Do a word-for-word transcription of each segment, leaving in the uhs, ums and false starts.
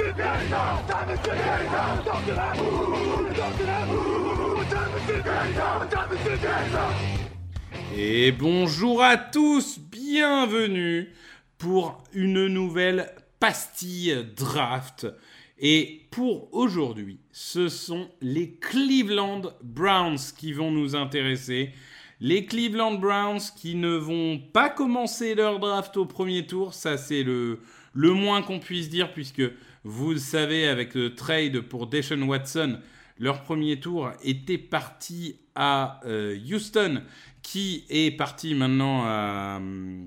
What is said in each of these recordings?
Et bonjour à tous, bienvenue pour une nouvelle pastille draft. Et pour aujourd'hui, ce sont les Cleveland Browns qui vont nous intéresser. Les Cleveland Browns qui ne vont pas commencer leur draft au premier tour, ça c'est le, le moins qu'on puisse dire, puisque vous le savez, avec le trade pour Deshaun Watson, leur premier tour était parti à euh, Houston, qui est parti maintenant à,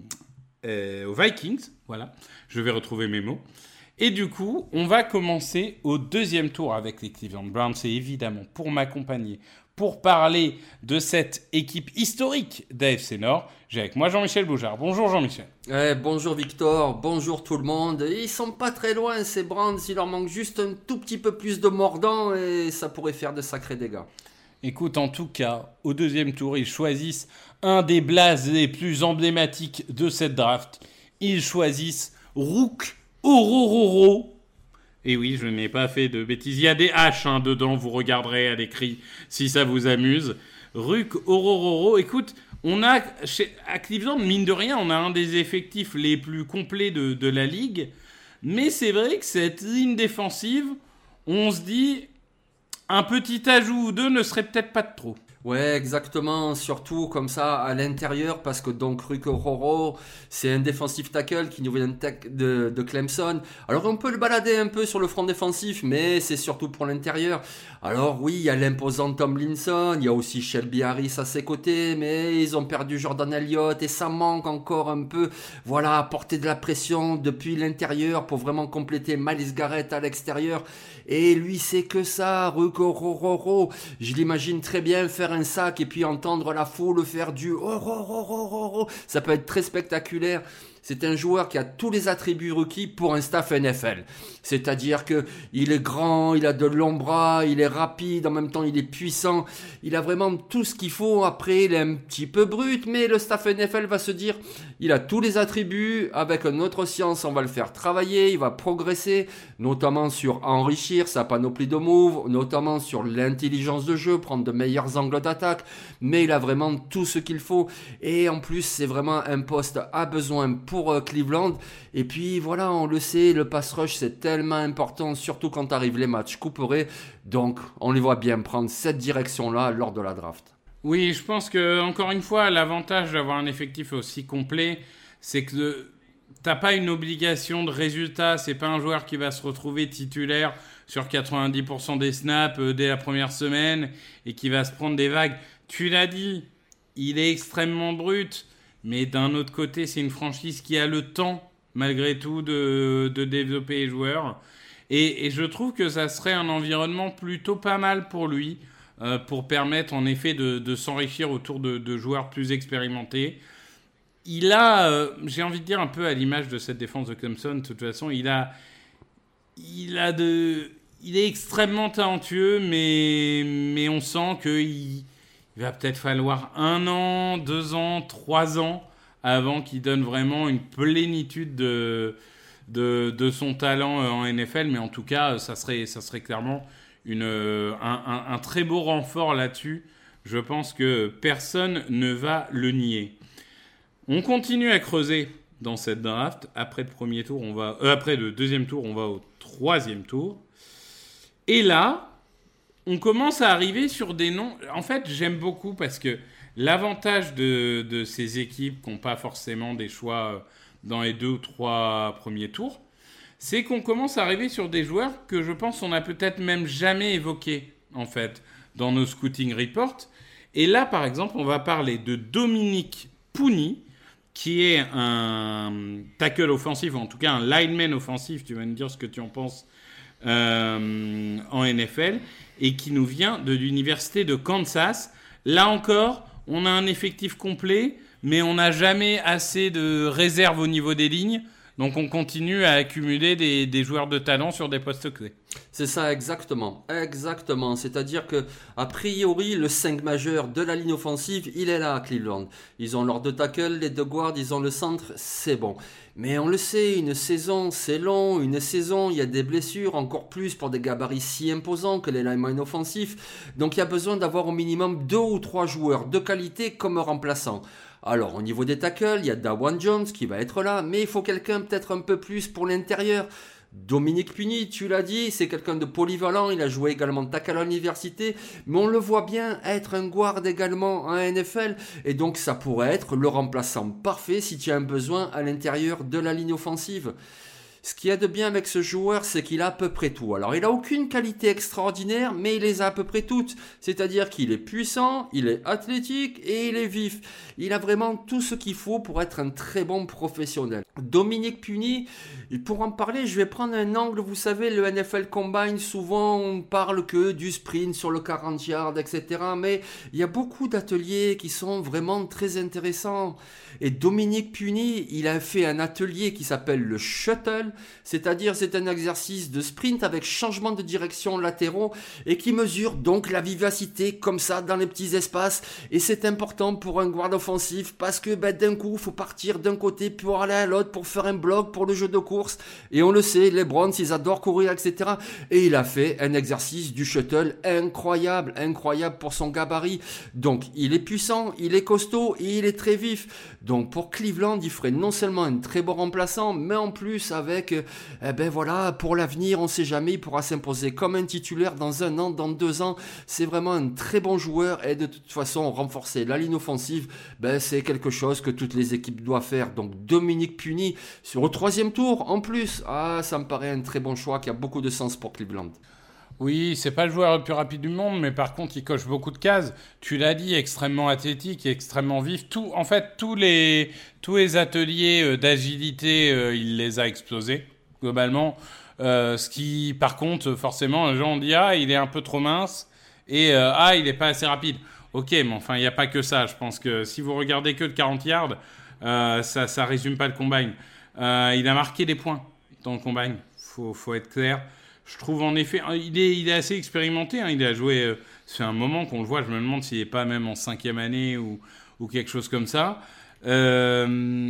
euh, aux Vikings. Voilà, je vais retrouver mes mots. Et du coup, on va commencer au deuxième tour avec les Cleveland Browns. Et évidemment, pour m'accompagner, pour parler de cette équipe historique d'A F C Nord, j'ai avec moi Jean-Michel Boujard. Bonjour Jean-Michel. Ouais, bonjour Victor, bonjour tout le monde. Ils sont pas très loin ces Browns, il leur manque juste un tout petit peu plus de mordant et ça pourrait faire de sacrés dégâts. Écoute, en tout cas, au deuxième tour, ils choisissent un des blazes les plus emblématiques de cette draft. Ils choisissent Rook Orororo. Et oui, je n'ai pas fait de bêtises. Il y a des H hein, dedans, vous regarderez à l'écrit si ça vous amuse. Rook Orororo. Écoute, on a chez, à Cleveland, mine de rien, on a un des effectifs les plus complets de, de la ligue. Mais c'est vrai que cette ligne défensive, on se dit, un petit ajout ou deux ne serait peut-être pas de trop. Ouais, exactement, surtout comme ça à l'intérieur, parce que donc Rook Orororo, c'est un défensif tackle qui nous vient de, de Clemson. Alors on peut le balader un peu sur le front défensif, mais c'est surtout pour l'intérieur. Alors oui, il y a l'imposant Tomlinson, il y a aussi Shelby Harris à ses côtés, mais ils ont perdu Jordan Elliott et ça manque encore un peu, voilà, apporter de la pression depuis l'intérieur pour vraiment compléter Myles Garrett à l'extérieur. Et lui, c'est que ça, Rook Orororo. Je l'imagine très bien faire un sac et puis entendre la foule faire du Orororo. Ça peut être très spectaculaire. C'est un joueur qui a tous les attributs requis pour un staff N F L. C'est-à-dire que il est grand, il a de longs bras, il est rapide, en même temps il est puissant. Il a vraiment tout ce qu'il faut. Après, il est un petit peu brut, mais le staff N F L va se dire, il a tous les attributs. Avec notre science, on va le faire travailler, il va progresser, notamment sur enrichir sa panoplie de moves, notamment sur l'intelligence de jeu, prendre de meilleurs angles d'attaque. Mais il a vraiment tout ce qu'il faut. Et en plus, c'est vraiment un poste à besoin pour pour Cleveland. Et puis voilà, on le sait, le pass rush c'est tellement important, surtout quand arrivent les matchs couperés. Donc on les voit bien prendre cette direction-là lors de la draft. Oui, je pense que encore une fois, l'avantage d'avoir un effectif aussi complet, c'est que t'as pas une obligation de résultat. C'est pas un joueur qui va se retrouver titulaire sur quatre-vingt-dix pour cent des snaps dès la première semaine et qui va se prendre des vagues. Tu l'as dit, il est extrêmement brut. Mais d'un autre côté, c'est une franchise qui a le temps, malgré tout, de, de développer les joueurs. Et, et je trouve que ça serait un environnement plutôt pas mal pour lui, euh, pour permettre en effet de, de s'enrichir autour de, de joueurs plus expérimentés. Il a, euh, j'ai envie de dire un peu à l'image de cette défense de Clemson, de toute façon, il a, il a de, il est extrêmement talentueux, mais, mais on sent qu'il... Il va peut-être falloir un an, deux ans, trois ans avant qu'il donne vraiment une plénitude de, de, de son talent en N F L. Mais en tout cas, ça serait, ça serait clairement une, un, un, un très beau renfort là-dessus. Je pense que personne ne va le nier. On continue à creuser dans cette draft. Après le premier tour, on va, euh, après le deuxième tour, on va au troisième tour. Et là... on commence à arriver sur des noms... En fait, j'aime beaucoup parce que l'avantage de, de ces équipes qui n'ont pas forcément des choix dans les deux ou trois premiers tours, c'est qu'on commence à arriver sur des joueurs que je pense on n'a peut-être même jamais évoqués, en fait, dans nos scouting reports. Et là, par exemple, on va parler de Dominique Pouni, qui est un tackle offensif, ou en tout cas un lineman offensif, tu vas me dire ce que tu en penses, euh, en N F L, et qui nous vient de l'université de Kansas. Là encore, on a un effectif complet, mais on n'a jamais assez de réserve au niveau des lignes. Donc on continue à accumuler des, des joueurs de talent sur des postes clés. C'est ça, exactement. Exactement. C'est-à-dire que, a priori, le cinq majeur de la ligne offensive, il est là à Cleveland. Ils ont leurs deux tackles, les deux guards, ils ont le centre, c'est bon. Mais on le sait, une saison, c'est long. Une saison, il y a des blessures, encore plus pour des gabarits si imposants que les linemen offensifs. Donc il y a besoin d'avoir au minimum deux ou trois joueurs de qualité comme remplaçants. Alors, au niveau des tackles, il y a Dawan Jones qui va être là, mais il faut quelqu'un peut-être un peu plus pour l'intérieur. Dominique Puni, tu l'as dit, c'est quelqu'un de polyvalent, il a joué également tackle à l'université, mais on le voit bien être un guard également en N F L, et donc ça pourrait être le remplaçant parfait si tu as un besoin à l'intérieur de la ligne offensive. Ce qu'il y a de bien avec ce joueur, c'est qu'il a à peu près tout. Alors, il n'a aucune qualité extraordinaire, mais il les a à peu près toutes. C'est-à-dire qu'il est puissant, il est athlétique et il est vif. Il a vraiment tout ce qu'il faut pour être un très bon professionnel. Dominique Puni, pour en parler, je vais prendre un angle. Vous savez, le N F L Combine, souvent, on parle que du sprint sur le quarante yards, et cetera. Mais il y a beaucoup d'ateliers qui sont vraiment très intéressants. Et Dominique Puni, il a fait un atelier qui s'appelle le shuttle. C'est-à-dire c'est un exercice de sprint avec changement de direction latéraux et qui mesure donc la vivacité comme ça dans les petits espaces. Et c'est important pour un guard offensif parce que ben, d'un coup il faut partir d'un côté pour aller à l'autre pour faire un bloc pour le jeu de course. Et on le sait, les Browns ils adorent courir, et cetera. Et il a fait un exercice du shuttle incroyable, incroyable pour son gabarit. Donc il est puissant, il est costaud et il est très vif. Donc pour Cleveland il ferait non seulement un très bon remplaçant mais en plus avec eh ben voilà, pour l'avenir, on ne sait jamais, il pourra s'imposer comme un titulaire dans un an, dans deux ans. C'est vraiment un très bon joueur et de toute façon, renforcer la ligne offensive, ben, c'est quelque chose que toutes les équipes doivent faire. Donc Dominique Puni sur le troisième tour, en plus, ah, ça me paraît un très bon choix qui a beaucoup de sens pour Cleveland. Oui, c'est pas le joueur le plus rapide du monde, mais par contre, il coche beaucoup de cases. Tu l'as dit, extrêmement athlétique et extrêmement vif. Tout, en fait, tous les, tous les ateliers euh, d'agilité, euh, il les a explosés, globalement. Euh, ce qui, par contre, forcément, les gens ont dit « Ah, il est un peu trop mince » et euh, « Ah, il est pas assez rapide ». Ok, mais enfin, il n'y a pas que ça. Je pense que si vous regardez que de quarante yards, euh, ça ça résume pas le combine. Euh, il a marqué des points dans le combine, faut, faut être clair. Je trouve en effet, il est, il est assez expérimenté, hein, il a joué, euh, c'est un moment qu'on le voit, je me demande s'il n'est pas même en cinquième année ou, ou quelque chose comme ça. Euh,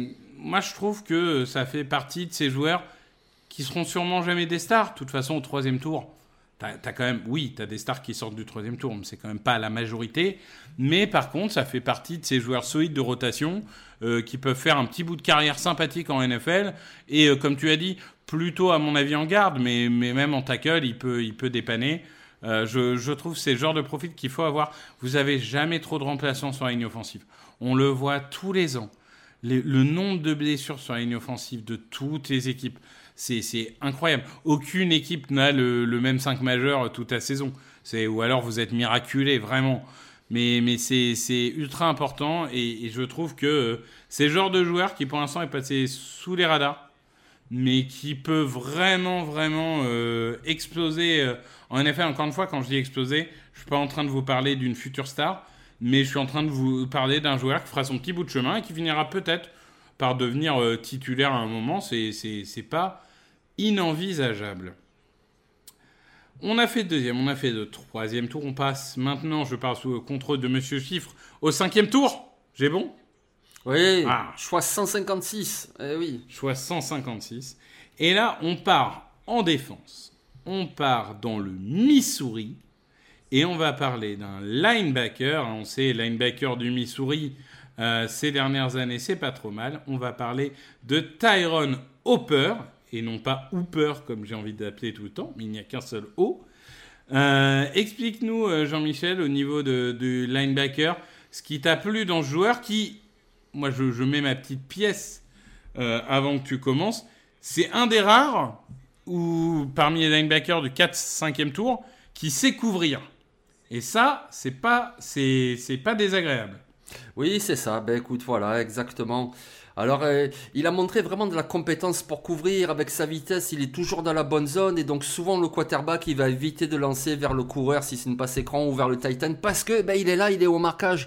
moi je trouve que ça fait partie de ces joueurs qui seront sûrement jamais des stars. De toute façon au troisième tour, t'as, t'as quand même, oui, t'as des stars qui sortent du troisième tour, mais c'est quand même pas la majorité. Mais par contre ça fait partie de ces joueurs solides de rotation euh, qui peuvent faire un petit bout de carrière sympathique en N F L. Et euh, comme tu as dit, plutôt à mon avis en garde, mais, mais même en tackle, il peut, il peut dépanner. Euh, je, je trouve que c'est le genre de profil qu'il faut avoir. Vous avez jamais trop de remplaçants sur la ligne offensive. On le voit tous les ans. Les, le nombre de blessures sur la ligne offensive de toutes les équipes, c'est, c'est incroyable. Aucune équipe n'a le, le même cinq majeur toute la saison. C'est, ou alors vous êtes miraculé, vraiment. Mais, mais c'est, c'est ultra important et, et je trouve que euh, c'est le genre de joueur qui pour l'instant est passé sous les radars, mais qui peut vraiment, vraiment euh, exploser. Euh, en effet, encore une fois, quand je dis exploser, je ne suis pas en train de vous parler d'une future star, mais je suis en train de vous parler d'un joueur qui fera son petit bout de chemin et qui finira peut-être par devenir euh, titulaire à un moment. C'est, c'est, c'est pas inenvisageable. On a fait deuxième, on a fait le troisième tour. On passe maintenant, je parle sous le contrôle de Monsieur Chiffre, au cinquième tour. J'ai bon ? Oui, ah. Choix cent cinquante-six. Eh oui. Choix cent cinquante-six. Et là, on part en défense. On part dans le Missouri. Et on va parler d'un linebacker. On sait, linebacker du Missouri, euh, ces dernières années, c'est pas trop mal. On va parler de Tyrone Hopper. Et non pas Hooper, comme j'ai envie d'appeler tout le temps. Mais il n'y a qu'un seul O. Euh, explique-nous, Jean-Michel, au niveau de, de linebacker, ce qui t'a plu dans ce joueur qui... Moi, je, je mets ma petite pièce euh, avant que tu commences. C'est un des rares, où, parmi les linebackers du quatre cinquième tour, qui sait couvrir. Et ça, c'est pas, c'est, c'est pas désagréable. Oui, c'est ça. Ben écoute, voilà, exactement. Alors, euh, il a montré vraiment de la compétence pour couvrir. Avec sa vitesse, il est toujours dans la bonne zone. Et donc, souvent, le quarterback, il va éviter de lancer vers le coureur si c'est une passe écran ou vers le tight end parce que ben, il est là, il est au marquage.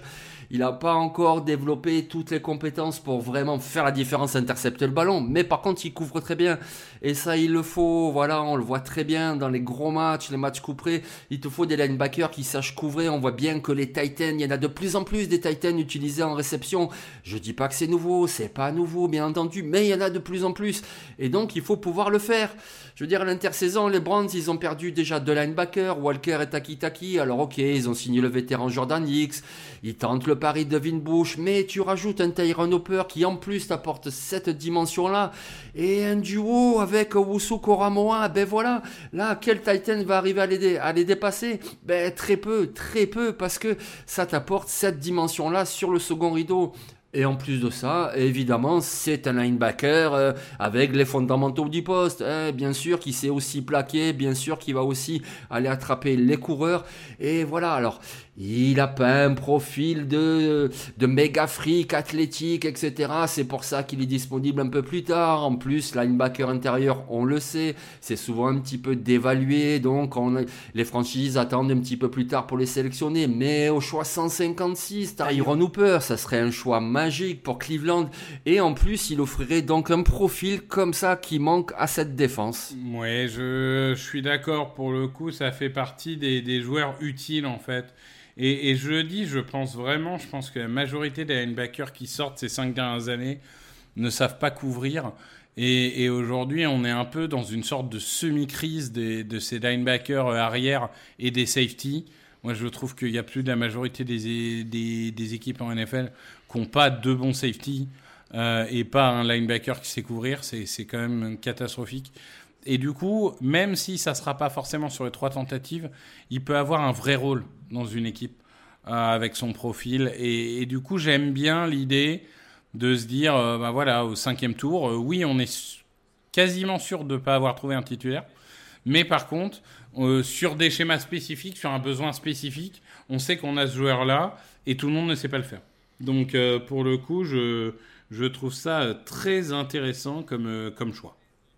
Il n'a pas encore développé toutes les compétences pour vraiment faire la différence, intercepter le ballon. Mais par contre, il couvre très bien. Et ça, il le faut. Voilà, on le voit très bien dans les gros matchs, les matchs couperés. Il te faut des linebackers qui sachent couvrir. On voit bien que les Titans, il y en a de plus en plus des Titans utilisés en réception. Je dis pas que c'est nouveau, c'est pas nouveau, bien entendu, mais il y en a de plus en plus. Et donc, il faut pouvoir le faire. Je veux dire, à l'intersaison, les Browns, ils ont perdu déjà deux linebackers, Walker et Takitaki. Alors, ok, ils ont signé le vétéran Jordan Hicks. Ils tentent le pari de Devin Bush, mais tu rajoutes un Tyrone Hopper qui, en plus, t'apporte cette dimension-là. Et un duo avec Owusu Koramoah, ben voilà. Là, quel Titan va arriver à les, dé- à les dépasser? Ben, très peu, très peu, parce que ça t'apporte cette dimension-là sur le second rideau. Et en plus de ça, évidemment, c'est un linebacker euh, avec les fondamentaux du poste, hein, bien sûr, qui sait aussi plaquer, bien sûr, qui va aussi aller attraper les coureurs. Et voilà, alors, il a pas un profil de, de méga freak athlétique, et cetera. C'est pour ça qu'il est disponible un peu plus tard. En plus, linebacker intérieur, on le sait, c'est souvent un petit peu dévalué, donc on, les franchises attendent un petit peu plus tard pour les sélectionner. Mais au choix cent cinquante-six, Tyrone Hooper, ça serait un choix magique pour Cleveland. Et en plus, il offrirait donc un profil comme ça qui manque à cette défense. Ouais, je, je suis d'accord. Pour le coup, ça fait partie des, des joueurs utiles, en fait. Et, et je le dis, je pense vraiment, je pense que la majorité des linebackers qui sortent ces cinq dernières années ne savent pas couvrir. Et, et aujourd'hui, on est un peu dans une sorte de semi-crise des, de ces linebackers arrière et des safety. Moi, je trouve qu'il y a plus de la majorité des, des, des équipes en N F L qui n'ont pas de bons safety euh, et pas un linebacker qui sait couvrir. C'est, c'est quand même catastrophique. Et du coup, même si ça ne sera pas forcément sur les trois tentatives, il peut avoir un vrai rôle dans une équipe euh, avec son profil. Et, et du coup, j'aime bien l'idée de se dire, euh, bah voilà, au cinquième tour, euh, oui, on est quasiment sûr de ne pas avoir trouvé un titulaire. Mais par contre, euh, sur des schémas spécifiques, sur un besoin spécifique, on sait qu'on a ce joueur-là et tout le monde ne sait pas le faire. Donc, euh, pour le coup, je, je trouve ça très intéressant comme, euh, comme choix.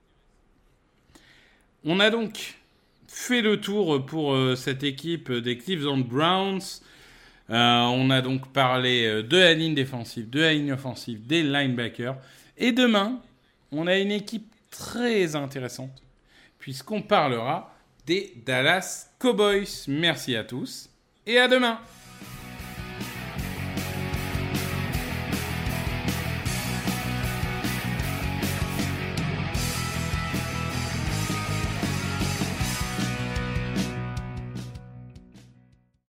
On a donc fait le tour pour euh, cette équipe des Cleveland Browns. Euh, on a donc parlé de la ligne défensive, de la ligne offensive, des linebackers. Et demain, on a une équipe très intéressante, puisqu'on parlera des Dallas Cowboys. Merci à tous et à demain.